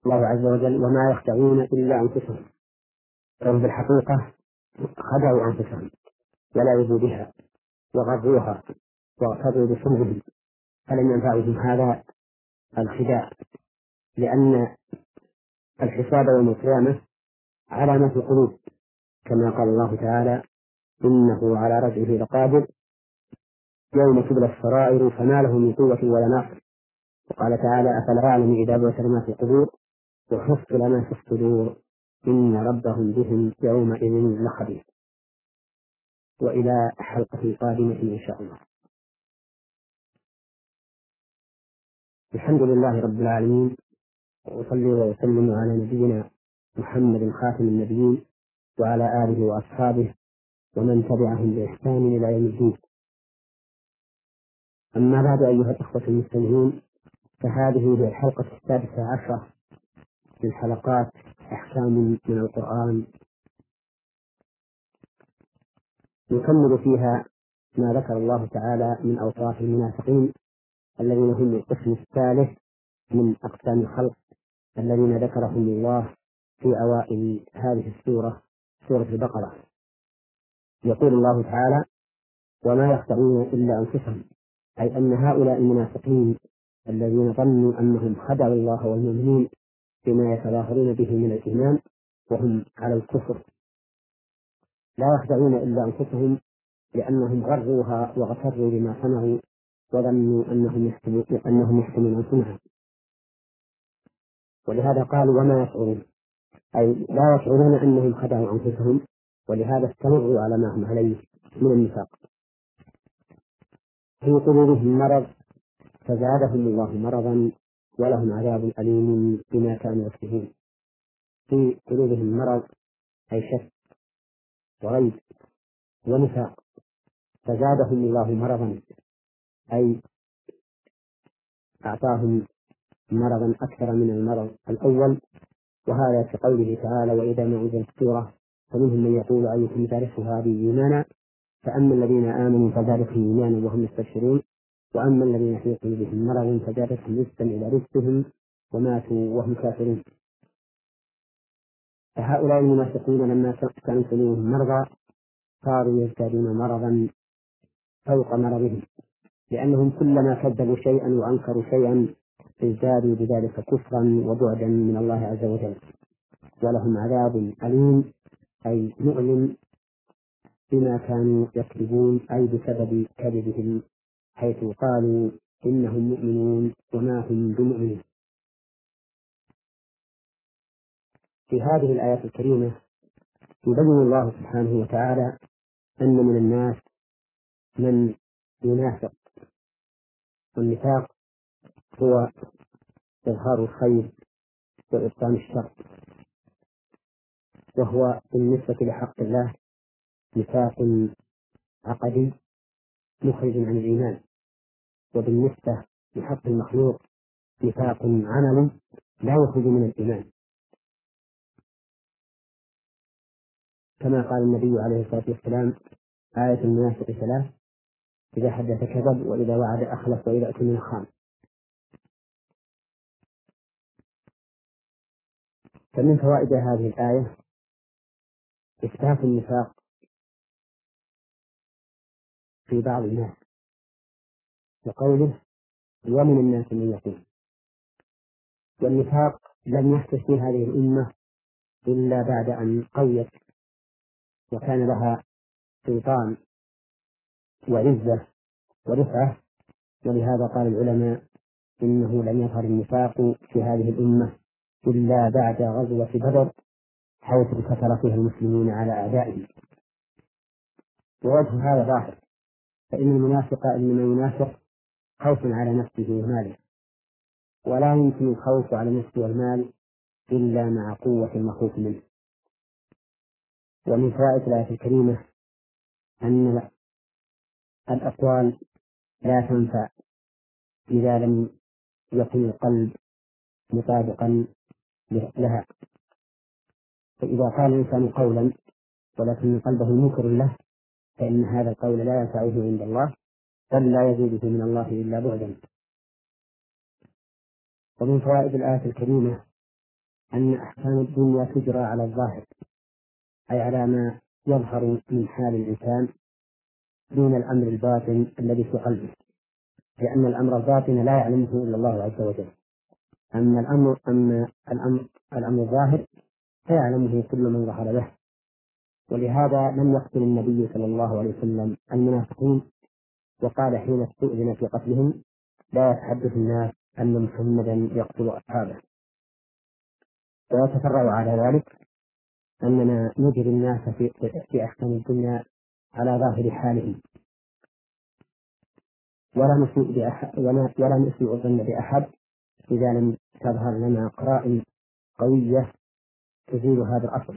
الله عز وجل وما يخدعون إلا أنفسهم، فهم بالحقيقة خدعوا أنفسهم ولعبوا بها وغروها واغتروا بصنعهم، فلم ينفعهم هذا الخداع، لأن الحساب يوم القيامة على ما في القلوب، كما قال الله تعالى: إنه على رجعه لقادر يوم تبلى السرائر فما له من قوة ولا ناصر. وقال تعالى: أفلا يعلم إذا بعثر ما في القبور وحصل ما في الصدور إن ربهم بهم يومئذ لخبير. وإلى حلقة قادمة إن شاء الله. الحمد لله رب العالمين، وأصلي وأسلم على نبينا محمد خاتم النبيين وعلى آله وأصحابه ومن تبعهم بإحسان إلى يوم الدين. أما بعد، أيها الأخوة المستمعون، فهذه هي الحلقة 16 من حلقات أحكام من القرآن، نكمل فيها ما ذكر الله تعالى من أوصاف المنافقين الذين هم القسم الثالث من أقسام الخلق الذين ذكرهم الله في أوائل هذه السورة، سورة البقرة. يقول الله تعالى: وما يخدعون إلا أنفسهم، أي أن هؤلاء المنافقين الذين ظنوا أنهم خدعوا الله والمؤمنين بما يتظاهرون به من الإيمان وهم على الكفر، لا يخدعون إلا أنفسهم، لأنهم غروها واغتروا بما صنعوا وظنوا أنهم يحسنون صنعا. ولهذا قالوا وما يشعرون، أي لا يشعرون أنهم خدعوا أنفسهم، ولهذا استمروا على ما هم عليه من النفاق. في قلوبهم مرض فزادهم الله مرضا ولهم عذاب أليم بما كانوا يكسبون. في قلوبهم مرض أي شك وريب ونفاق، فزادهم الله مرضا أي أعطاهم مرضا أكثر من المرض الأول. وهذا في قوله تعالى: وإذا ما أنزلت سورة فمنهم من يقول أيكم تارك هذه إيمانا، فأما الذين آمنوا فزادتهم إيمانا وهم يستبشرون، وأما الذين في قلوبهم مرض فزادتهم رجسا إلى رجسهم وماتوا وهم كافرون. فهؤلاء المنافقون لما كانوا قلوبهم مرضى صاروا يزدادون مرضا فوق مرضهم، لأنهم كلما كذبوا شيئا وأنكروا شيئا ازدادوا بذلك كفرا وبعدا من الله عز وجل، ولهم عذاب أليم أي مؤلم بما كانوا يكذبون، أي بسبب كذبهم، حيث قالوا إنهم مؤمنون وما هم بمؤمنين. في هذه الآيات الكريمة يبين الله سبحانه وتعالى أن من الناس من ينافق، والنفاق هو إظهار الخير وإبطان الشر، وهو بالنسبة لحق الله نفاق عقدي مخرج عن الإيمان، وبالنسبة لحق المخلوق نفاق عملي لا يخرج من الإيمان، كما قال النبي عليه الصلاة والسلام: آية المنافق 3: إذا حدث كذب، وإذا وعد أخلف، وإذا اؤتمن خان. فمن فوائد هذه الآية إثبات النفاق في بعض الناس، وقوله: ومن الناس من يقول. والنفاق لم يحدث في هذه الأمة إلا بعد أن قويت وكان لها سلطان وعزة ورفعة، ولهذا قال العلماء: إنه لم يظهر النفاق في هذه الأمة إلا بعد غزوة بدر، حيث انتصر فيها المسلمون على أعدائهم. ووجه هذا ظاهر، فإن المنافق إنما ينافق خوفا على نفسه وماله، ولا يمكن الخوف على النفس والمال إلا مع قوة المخوف منه. ومن فوائد الآية الكريمة أن الأقوال لا تنفع إذا لم يكن القلب مطابقا لها، فإذا قال الإنسان قولا ولكن قلبه منكر له فإن هذا القول لا ينفعه عند الله، بل لا يزيده من الله إلا بعدا. ومن فوائد الآية الكريمة أن أحكام الدنيا تجرى على الظاهر، أي على ما يظهر من حال الإنسان دون الأمر الباطن الذي في قلبه، لأن الأمر الباطن لا يعلمه إلا الله عز وجل. أما الأمر الظاهر فيعلمه كل من ظهر له. ولهذا لم يقتل النبي صلى الله عليه وسلم المنافقين، وقال حين استؤذن في قتلهم: لا يتحدث الناس أن محمدا يقتل أصحابه. ويتفرع على ذلك أننا نجري الناس في أحكام الدنيا على ظاهر حالهم، ولا نسيء الظن بأحد إذا لم تظهر لنا قرائن قوية تزيل هذا الأصل.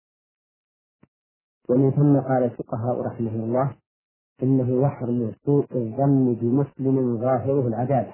ومن ثم قال الفقهاء رحمهم الله: إنه يحرم سوء الظن بمسلم ظاهره العدالة.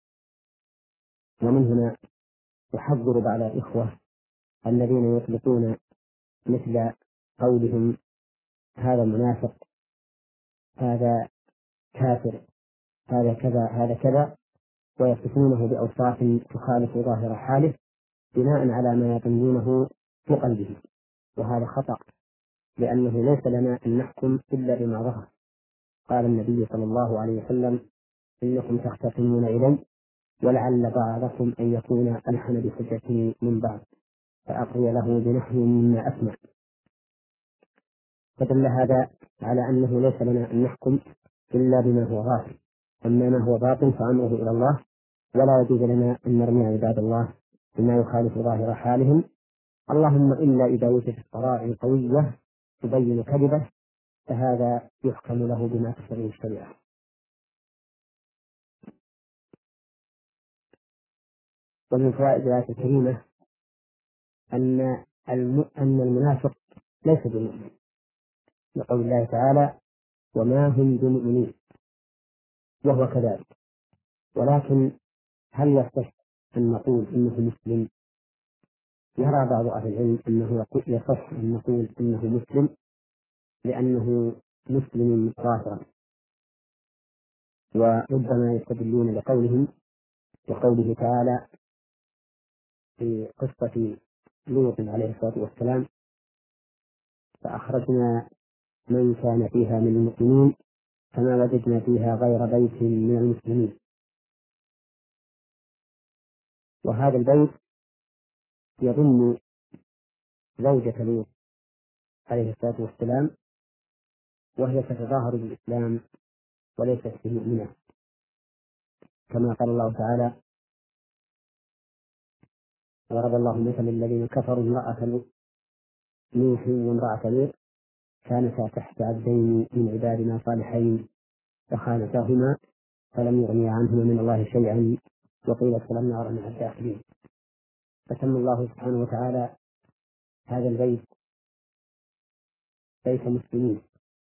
ومن هنا يحذر بعض الإخوة الذين يطلقون مثل قولهم هذا منافق، هذا كافر، هذا كذا، هذا كذا، ويصفونه بأوصاف تخالف ظاهر حاله بناء على ما يظنونه في قلبه، وهذا خطأ، لأنه ليس لنا أن نحكم إلا بما ظهر. قال النبي صلى الله عليه وسلم: إنكم تختصمون إلي ولعل بعضكم أن يكون ألحن بحجته من بعض فأقضي له بنحو مما أسمع. فدل هذا على أنه ليس لنا أن نحكم إلا بما هو ظاهر، أما ما هو باطن فأمره إلى الله، ولا يجوز لنا أن نرمي عباد الله بما يخالف ظاهر حالهم، اللهم إلا إذا وجدت قرائن قوية تبين كذبه، فهذا يحكم له بما تقتضيه الشريعة. ومن فوائد الآية الكريمة أن المنافق ليس بمؤمن، لقول الله تعالى: وما هم بمؤمنين، وهو كذلك. ولكن هل يصح أن نقول إنه مسلم؟ يرى بعض أهل العلم أنه يصح أن نقول إنه مسلم لأنه مسلم ظاهرا، وربما يستدلون بقوله تعالى في قصة لوط عليه الصلاة والسلام: فأخرجنا من كان فيها من المؤمنين فما وجدنا فيها غير بيت من المسلمين. وهذا البيت يضم زوجة لوط عليه الصلاة والسلام، وهي تتظاهر بالإسلام وليست بمؤمنة، كما قال الله تعالى: ضرب الله مثل الذين كفروا امرأة نوح وامرأة لوط كانتا تحت عبدين من عبادنا صالحين فخانتاهما فلم يغنيا عنهما من الله شيئا وقيل ادخلا النار مع الداخلين. فسمى الله سبحانه وتعالى هذا البيت بيت مسلمين،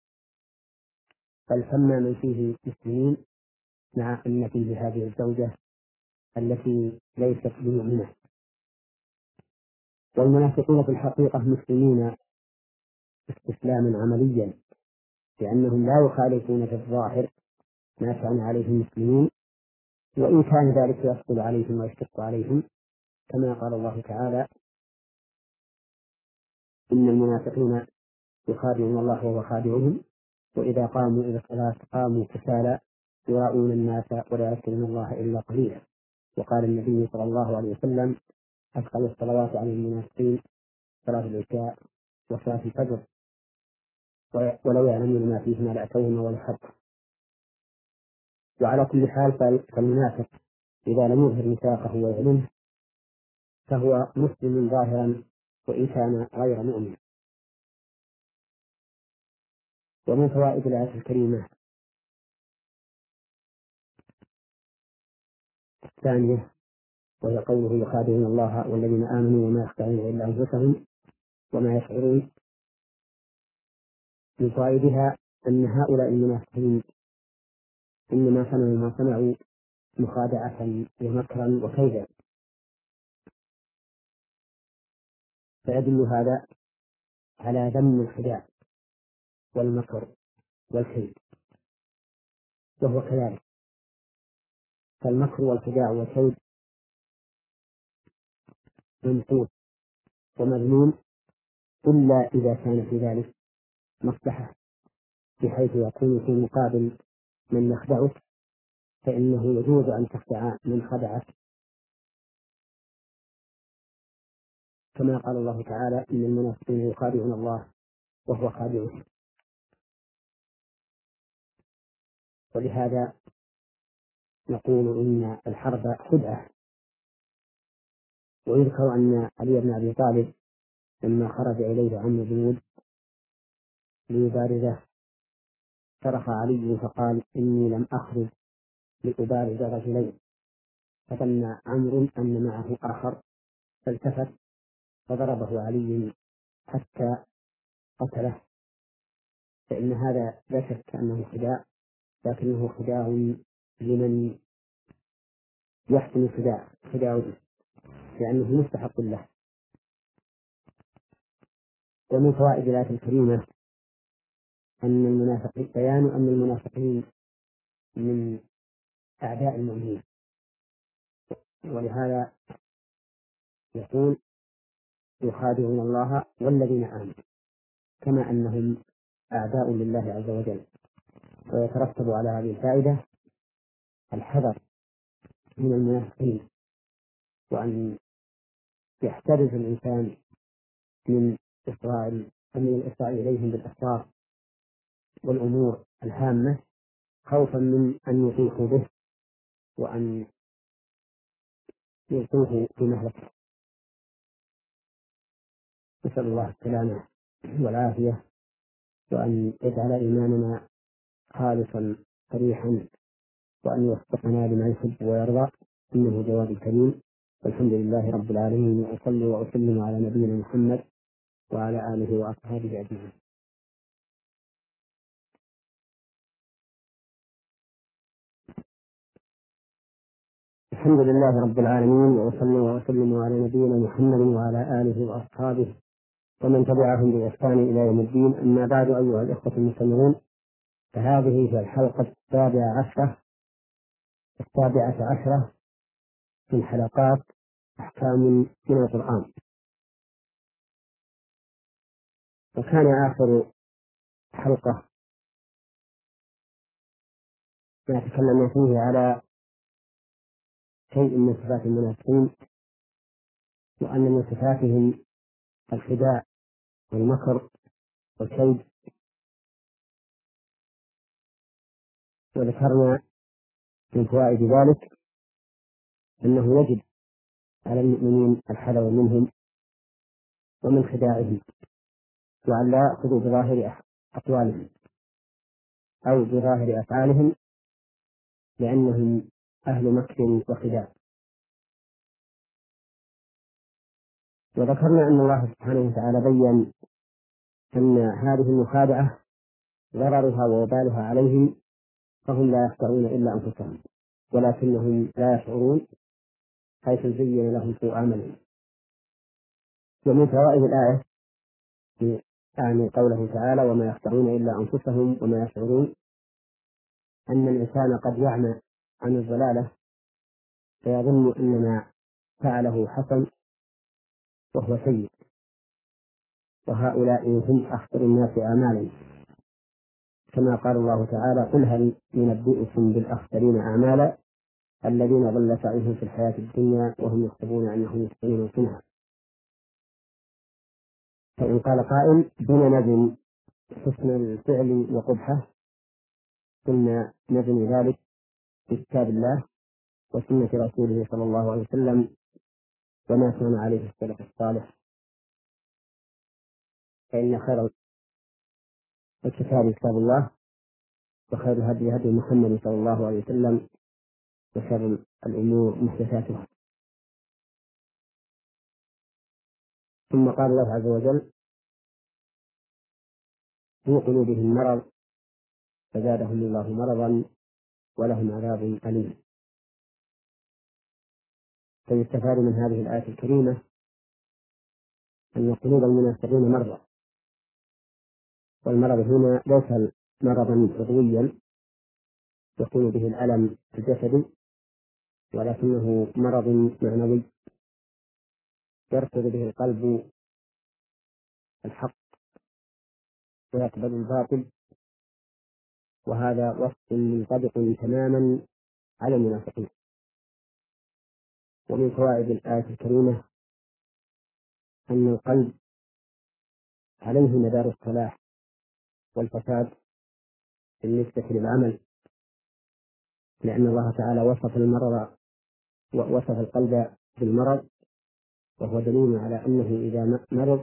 بل سمى من فيه مسلمين مع أن فيه هذه الزوجة التي ليست بمؤمنة. والمنافقون في الحقيقة مسلمين استسلاما عمليا، لأنهم لا يخالفون في الظاهر ما كان عليه المسلمين، وإن كان ذلك يثقل عليهم ويشتق عليهم، كما قال الله تعالى: إن المنافقين يخادعون الله وهو خادعهم وإذا قاموا إلى الصلاة قاموا كسالى يراءون الناس ولا يذكرون الله إلا قليلا. وقال النبي صلى الله عليه وسلم: أثقل الصلوات على المنافقين صلاة العشاء وصلاة الفجر، ولو يعلمون ما فيهما لأتوهما ولا حق. وعلى كل حال فالمنافق إذا لم يظهر نفاقه ويعلنه فهو مسلم ظاهرا وإن كان غير مؤمن. ومن فوائد الآية الكريمة الثانية وهي قوله: يخادعون الله والذين آمنوا وما يخدعون إلا أنفسهم وما يشعرون. من فوائدها أن هؤلاء المنافقين إنما صنعوا ما صنعوا مخادعة ومكرا وكيدا، فيدل هذا على ذم الخداع والمكر والكيد، وهو كذلك. فالمكر والخداع والكيد ممقوت ومذموم إلا إذا كان في ذلك مصلحة، بحيث يكون في مقابل من يخدعك، فإنه يجوز أن تخدع من خدعك، كما قال الله تعالى: إن المنافقين يخادعون الله وهو خادعهم. ولهذا نقول إن الحرب خدعة. ويذكر أن علي بن أبي طالب لما خرج إليه عم جنود ليبارزه صرخ علي فقال: إني لم أخرج لأبارز رجلين. فظن عمرو أن معه آخر فالتفت فضربه علي حتى قتله. فإن هذا لا شك أنه خداع، لكنه خداع لمن يحسن خداعه، لأنه مستحق له. ومن فوائد الآية الكريمة بيان أن المنافقين من أعداء المؤمنين، ولهذا يقول: يخادعون الله والذين آمنوا، كما أنهم أعداء لله عز وجل. ويترتب على هذه الفائدة الحذر من المنافقين، وأن يحترز الإنسان من الإسراء إليهم بالأسرار والأمور الهامة، خوفا من أن يطيحوا به وأن يلقوه في مهلكة. نسأل الله السلامة والعافية، وأن يجعل إيماننا خالصا صريحا، وأن يوفقنا لما يحب ويرضى، إنه جواد كريم. والحمد لله رب العالمين، وأصلي وأسلم على نبينا محمد وعلى آله وأصحابه أجمعين. الحمد لله رب العالمين، وأصلي وأسلم على نبينا محمد وعلى آله وأصحابه ومن تبعهم بإحسان إلى يوم الدين. أما بعد، أيها الإخوة المستمعون، فهذه هي الحلقة السابعة عشرة من حلقات أحكام من القرآن. وكان آخر حلقة ما تكلمنا فيه على شيء من صفات المنافقين، وأن من صفاتهم الخداع والمكر والكيد. وذكرنا من فوائد ذلك أنه يجب على المؤمنين الحذر منهم ومن خداعهم، وأن لا يأخذوا بظاهر أقوالهم أو بظاهر أفعالهم، لأنهم أهل مكر وخداع. وذكرنا أن الله سبحانه وتعالى بين أن هذه المخادعة ضررها ووبالها عليهم، فهم لا يخدعون إلا أنفسهم ولكنهم لا يشعرون، حيث زين لهم سوء عملهم. ومن فوائد الآية يعني قوله تعالى: وما يخدعون إلا أنفسهم وما يشعرون، أن الإنسان قد يعمى عن الضلالة فيظن أن ما فعله حسن وهو سيء، وهؤلاء هم أخطر الناس آمالا، كما قال الله تعالى: قل هل ينبئكم بالأخسرين أعمالا الذين ضل سعيهم في الحياة الدنيا وهم يحسبون أنهم يحسنون صنعا. فإن قال قائل: بما نزن حسن الفعل وقبحه؟ قلنا نزن ذلك بكتاب الله وسنة رسوله صلى الله عليه وسلم وما كان عليه السلف الصالح، فإن خير الكتاب كتاب الله، وخير الهدي هدي محمد صلى الله عليه وسلم، وشر الأمور محدثاتها. ثم قال الله عز وجل: في قلوبهم مرض فزادهم الله مرضا ولهم عذاب أليم. فيستفاد من هذه الآية الكريمة أن قلوب المنافقين مرضى، والمرض هنا ليس مرضا عضويا يكون به الألم الجسدي، ولكنه مرض معنوي يركض به القلب الحق ويقبل الباطل، وهذا وصف منطبق تماما على المنافقين. ومن فوائد الآية الكريمة أن القلب عليه مدار الصلاح والفساد بالنسبة للعمل، لأن الله تعالى وصف القلب بالمرض، وهو دليل على أنه إذا مرض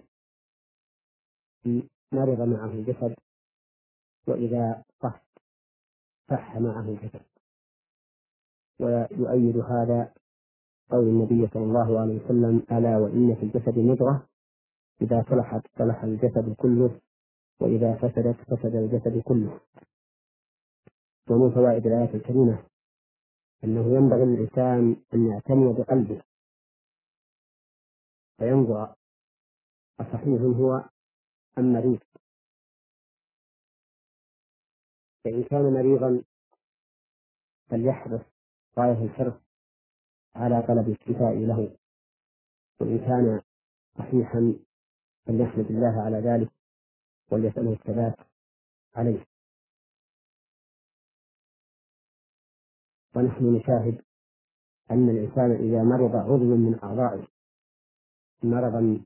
مرض معه الجسد، وإذا صح معه الجسد. ويؤيد هذا قول النبي صلى الله عليه وسلم: ألا وإن في الجسد مضغة إذا صلحت صلح الجسد كله، وإذا فسدت فسد الجسد كله. ومن فوائد الآية الكريمة أنه ينبغي للإنسان أن يعتني بقلبه فينظر أصحيح هو أم مريض. فإن كان مريضا فليحرص غاية الحرص على طلب الشفاء له، وإن كان صحيحا فليحمد الله على ذلك وليسأله الثبات عليه. ونحن نشاهد أن الإنسان إذا مرض عضو من أعضائه مرضا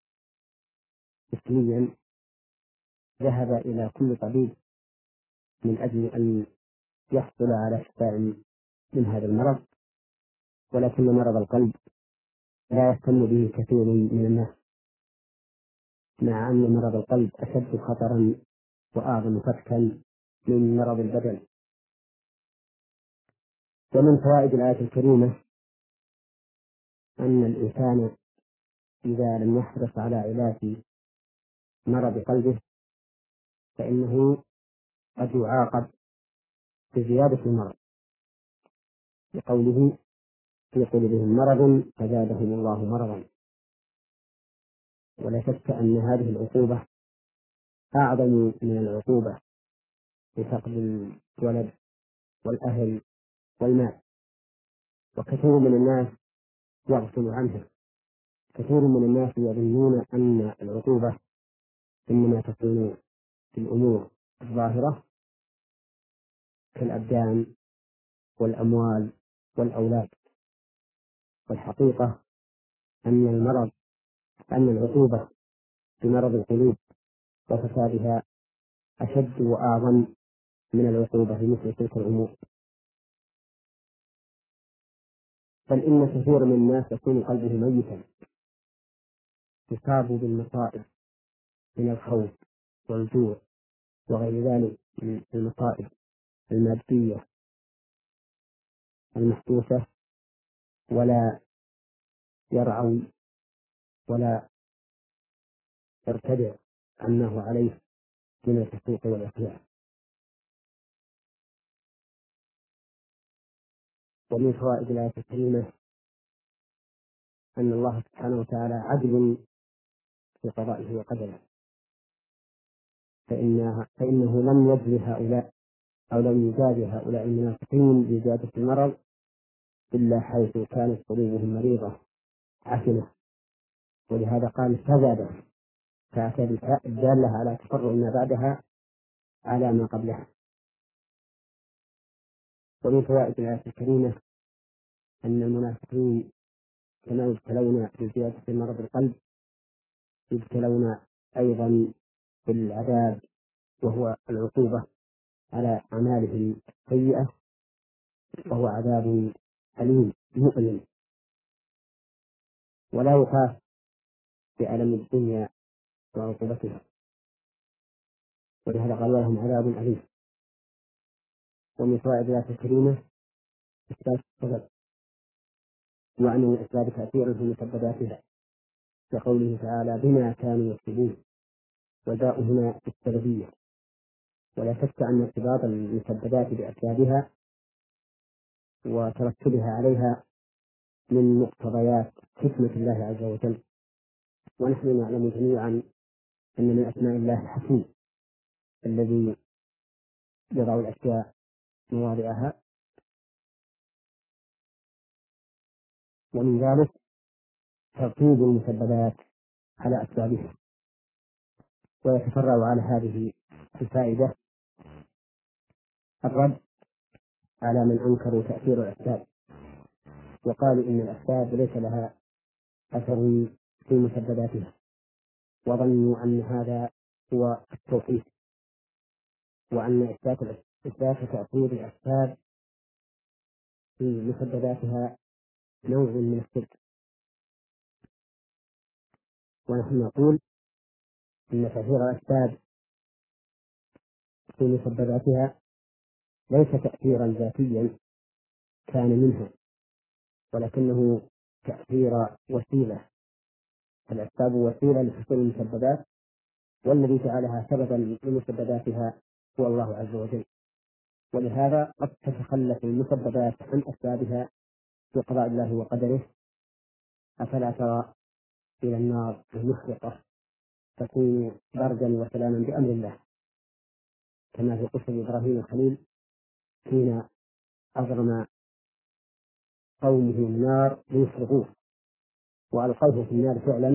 جسميا ذهب إلى كل طبيب من أجل أن يحصل على شفاء من هذا المرض، ولكن مرض القلب لا يهتم به كثير من الناس، مع أن مرض القلب أشد خطرا وأعظم فتكا من مرض البدن. ومن فوائد الآية الكريمة أن الإنسان إذا لم يحرص على علاج مرض قلبه فإنه قد يعاقب بزيادة المرض، لقوله: في قلوبهم مرض فزادهم الله مرضا. ولا شك أن هذه العقوبة أعظم من العقوبة بفقد الولد والأهل والمال، وكثير من الناس يغفل عنها. كثير من الناس يظنون أن العقوبة إنما تكون في الأمور الظاهرة كالأبدان والأموال والأولاد، والحقيقة أن العقوبة بمرض القلوب وفسادها أشد وأعظم من العقوبة بمثل تلك الأمور. بل إن كثير من الناس يكون قلبه ميتا، يصاب بالمصائب من الخوف والجوع وغير ذلك من المصائب المادية المحدوثة، ولا يرعوي ولا يرتدع عما عليه من الفسوق والعصيان. ومن فوائد الآية الكريمة أن الله سبحانه وتعالى عدل في قضائه وقدره، فإنه لم يجزي هؤلاء أو لم يجازي هؤلاء المنافقين بزيادة المرض إلا حيث كانت قلوبهم مريضة عفنة، ولهذا قال فزادهم، فأتى بالفاء الدالة على تفرع ما بعدها على ما قبلها. ومن فوائد الآية الكريمة أن المنافقين كما يبتلون بزيادة مرض القلب يبتلون أيضا بالعذاب، وهو العقوبة على أعمالهم السيئة، وهو عذاب أليم مؤلم ولا يخاف بألم الدنيا وعقوبتها، ولهذا قال: ولهم عذاب أليم. ومن فوائد الآية الكريمة إثبات السبب، وأن من الأسباب تأثير في مسبباتها، كقوله تعالى: بما كانوا يكسبون، والباء هنا السببية. ولا شك أن ارتباط المسببات بأسبابها وترتبها عليها من مقتضيات حكمة الله عز وجل. ونحن نعلم جميعا أن من أسماء الله الحكيم الذي يضع الأشياء مواضعها، ومن ذلك ترتيب المسببات على أسبابها. ويتفرع على هذه الفائدة الرد على من أنكروا تأثير الأسباب وقالوا إن الأسباب ليس لها أثر في مسبباتها، وظنوا أن هذا هو التوحيد، وأن إثبات تأثير الأسباب في مسبباتها نوع من الشرك. ونحن نقول إن تأثير الأسباب في مسبباتها ليس تأثيرا ذاتيا كان منها، ولكنه تأثير وسيلة. الأسباب وسيلة لحصول المسببات، والذي جعلها سببا لمسبباتها هو الله عز وجل. ولهذا قد تتخلف المسببات عن أسبابها بقضاء الله وقدره. أفلا ترى إلى النار المحرقة تكون بردا وسلاما بأمر الله، كما في قصة إبراهيم الخليل حين أغرم قومه النار ليحرقوه وألقوه في النار فعلا،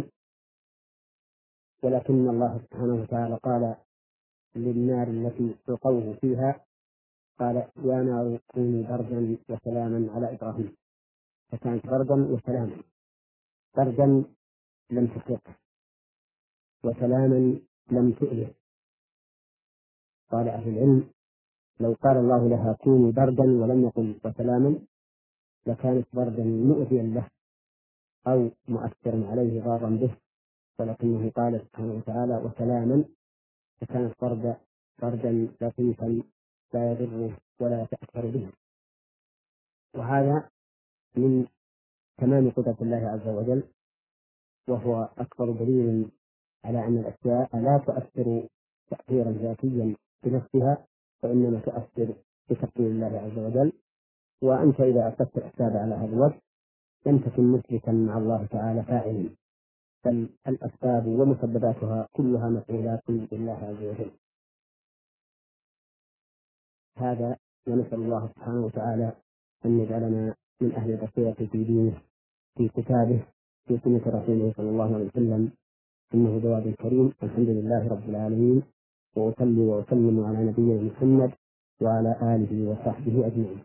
ولكن الله سبحانه وتعالى قال للنار التي ألقوه فيها، قال يا نار كوني بردا وسلاما على إبراهيم، فكانت بردا وسلاما. بردا لم تحرقه، وسلاما لم تؤذه. قال أهل العلم لو قال الله لها كوني بردا ولم يقل وسلاما لكانت بردا مؤذيا له أو مؤثرا عليه ضارا به، ولكنه قال سبحانه وتعالى وسلاما، فكانت بردا لطيفا لا يضره ولا يتأثر به. وهذا من تمام قدرة الله عز وجل، وهو أكبر دليل على أن الأشياء لا تؤثر تأثيرا ذاتيا بنفسها، وإنما تؤثر بتقدير الله عز وجل. وأنت إذا أثبت الأسباب على هذا الوجه لم تكن مشركا مع الله تعالى فاعلا، بل الأسباب ومسبباتها كلها مفعولات بالله عز وجل. هذا ونسأل الله سبحانه وتعالى أن يجعلنا من أهل البصيرة في دينه، في كتابه، في سنة رسوله صلى الله عليه وسلم، إنه جواد كريم. الحمد لله رب العالمين، وأصلي وأسلم على نبينا محمد وعلى آله وصحبه أجمعين.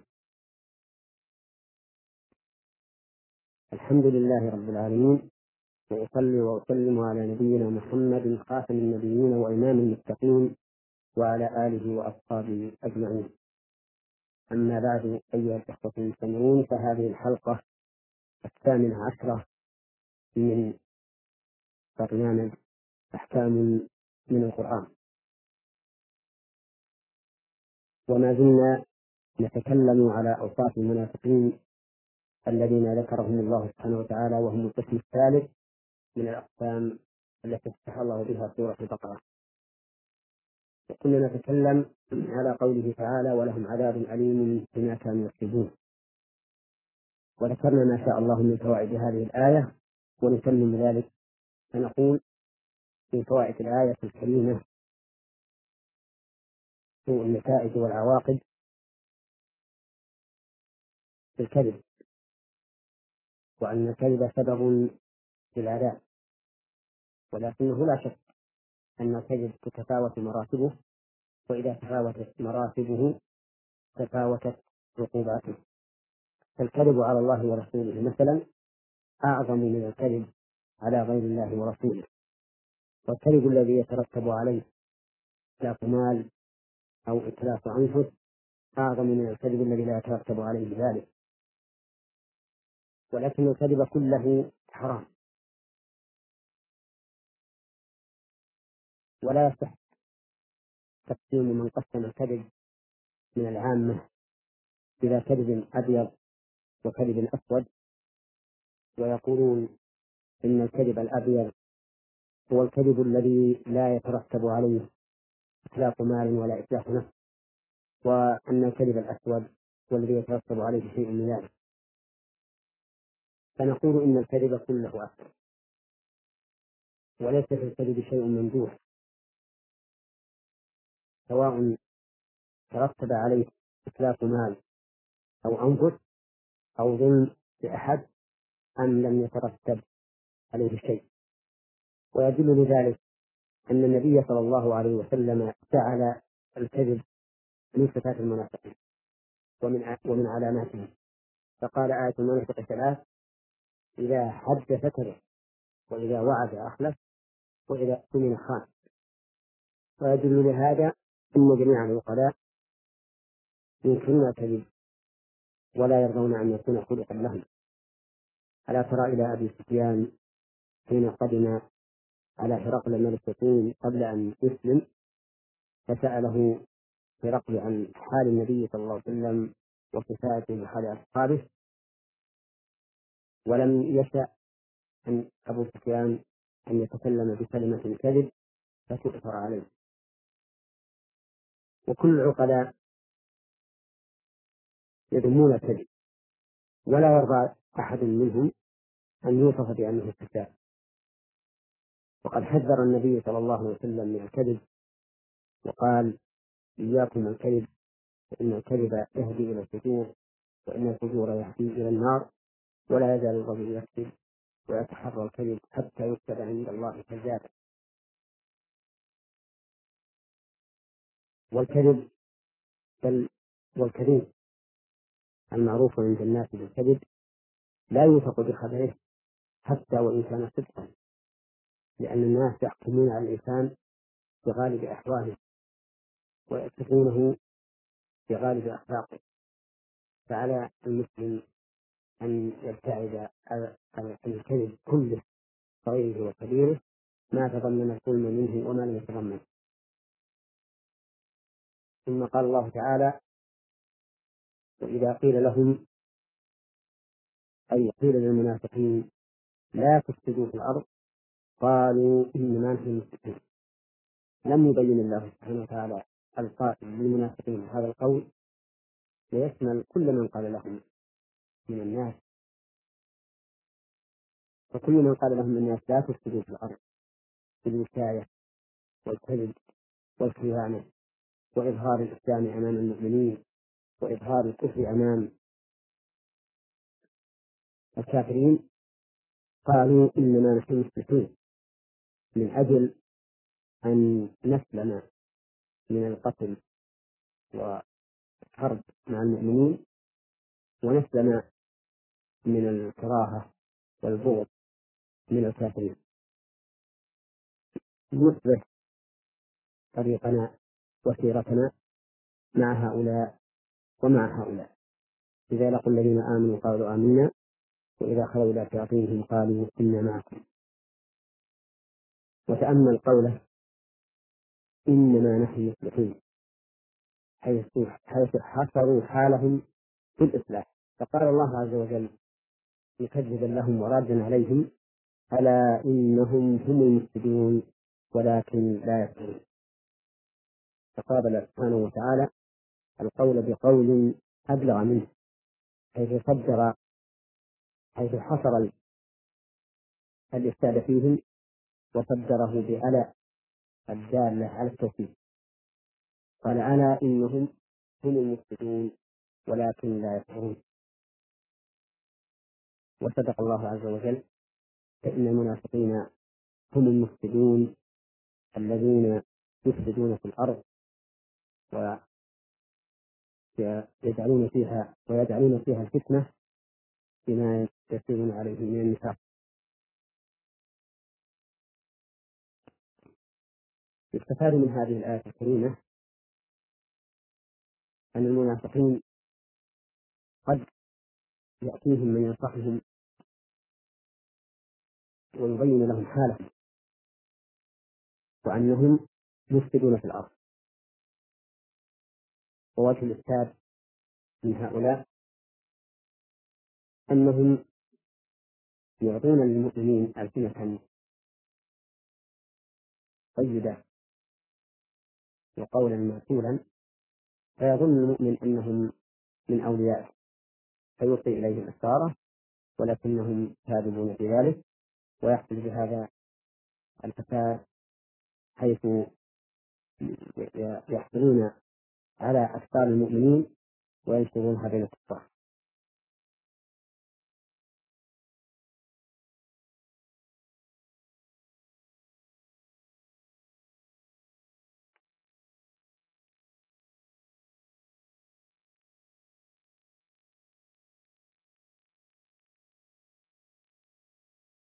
الحمد لله رب العالمين، وأصلي وأسلم على نبينا محمد خاتم النبيين وإمام المتقين وعلى آله وأصحابه أجمعين. أما بعد، أيها الإخوة المستمعون، فهذه الحلقة 18 من برنامج أحكام من القرآن، وما زلنا نتكلم على أوصاف المنافقين الذين ذكرهم الله سبحانه وتعالى، وهم القسم الثالث من الأقسام التي افتح الله بها سورة البقرة. وكنا نتكلم على قوله تعالى ولهم عذاب أليم بما كانوا يكسبون، وذكرنا ما شاء الله من فوائد هذه الآية، ونتمم ذلك فنقول في فوائد الآية الكريمة سوء النتائج والعواقب في الكذب، وأن الكذب سبب في العذاب، ولكنه لا شك أن الكذب تتفاوت مراتبه، وإذا تفاوتت مراتبه تفاوتت عقوباته. فالكذب على الله ورسوله مثلا أعظم من الكذب على غير الله ورسوله، والكذب الذي يترتب عليه إتلاف مال أو إتلاف أنفس أعظم من الكذب الذي لا يترتب عليه ذلك. ولكن الكذب كله حرام، ولا يصح تقسيم من قسم الكذب من العامة إلى كذب أبيض وكذب أسود، ويقولون إن الكذب الأبيض هو الكذب الذي لا يترتب عليه إتلاف مال ولا إتلاف نفس، وأن الكذب الأسود هو الذي يترتب عليه شيء من ذلك. فنقول إن الكذب كله أسود، وليس في الكذب شيء ممدوح، سواء ترتب عليه إتلاف مال أو أنفس أو ظلم لأحد أم لم يترتب عليه شيء. ويدل لذلك أن النبي صلى الله عليه وسلم جعل الكذب من صفات المنافقين ومن علاماتهم، فقال آية المنافق ثلاث: إذا حدث كذب، وإذا وعد أخلف، وإذا اؤتمن خان. ويدل لهذا أن جميع العقلاء ينكرون الكذب ولا يرضون أن يكون خلقا لهم. ألا ترى إلى أبي سفيان حين قدم على هرقل ملك الروم قبل أن يسلم، فسأله هرقل عن حال النبي صلى الله عليه وسلم وصفاته وحال أصحابه، ولم يشأ أن أبو سفيان أن يتكلم بكلمة كذب فتؤثر عليه. وكل العقلاء يذمون الكذب، ولا يرضى أحد منهم أن يوصف بأنه كذاب. وقد حذر النبي صلى الله عليه وسلم من الكذب وقال: إياكم الكذب، فإن الكذب يهدي إلى الفجور، وإن الفجور يهدي إلى النار، ولا يزال الرجل يكذب ويتحرى الكذب حتى يكتب عند الله كذابا. والكذب والكذب المعروف عند الناس بالكذب لا يوثق بخبره حتى وإن كان صدقا، لأن الناس يحكمون على الإنسان بغالب أحواله ويصفونه بغالب أخلاقه. فعلى المسلم أن يبتعد عن الكذب كله صغيره وكبيره، ما تضمن الظلم منه وما لم يتضمن. ثم قال الله تعالى: وإذا قيل لهم، أي قيل للمنافقين، لا تفسدوا في الأرض، قالوا إنما نحن مصلحون. لم يبين الله سبحانه وتعالى القائل للمنافقين هذا القول ويشمل كل من قال لهم من الناس، وكل من قال لهم من الناس لا تفسدوا في الأرض بالوشاية والكذب والخيانة وإظهار الإسلام أمام المؤمنين وإظهار الكفر أمام الكافرين، قالوا إنما نحن مصلحون، من أجل أن نسلم من القتل والحرب مع المؤمنين، ونسلم من الكراهة والبغض من الكافرين، نصلح طريقنا وسيرتنا مع هؤلاء ومع هؤلاء. إذا لقوا الذين آمنوا قالوا آمنا، وإذا خلوا إلى شياطينهم قالوا إنا معكم. وتأمل قوله إنما نحن مصلحون، حيث حصروا حالهم في الإصلاح. فقال الله عز وجل مكذبا لهم ورادا عليهم: ألا إنهم هم المفسدون ولكن لا يشعرون. فقابل سبحانه وتعالى القول بقول أبلغ منه، حيث حصر الإفساد فيهم وصدره بألا الدالة على التوحيد. قال: ألا إنهم هم المفسدون ولكن لا يشعرون. وصدق الله عز وجل، فإن المنافقين هم المفسدون الذين يفسدون في الأرض ويجعلون فيها الفتنة بما يسيرون عليه من النفاق. يستفاد من هذه الآية الكريمة أن المنافقين قد يأتيهم من ينصحهم ويبين لهم حالهم وأنهم مفسدون في الأرض. ووجه الإفساد من هؤلاء أنهم يعطون للمؤمنين ألسنة طيبة وقولا معقولا، فيظن المؤمن أنهم من أوليائه فيلقي إليهم أسراره، ولكنهم كاذبون في ذلك، ويحصل بهذا الفساد، حيث يحصلون على أفكار المؤمنين وينشرونها بين الكفار.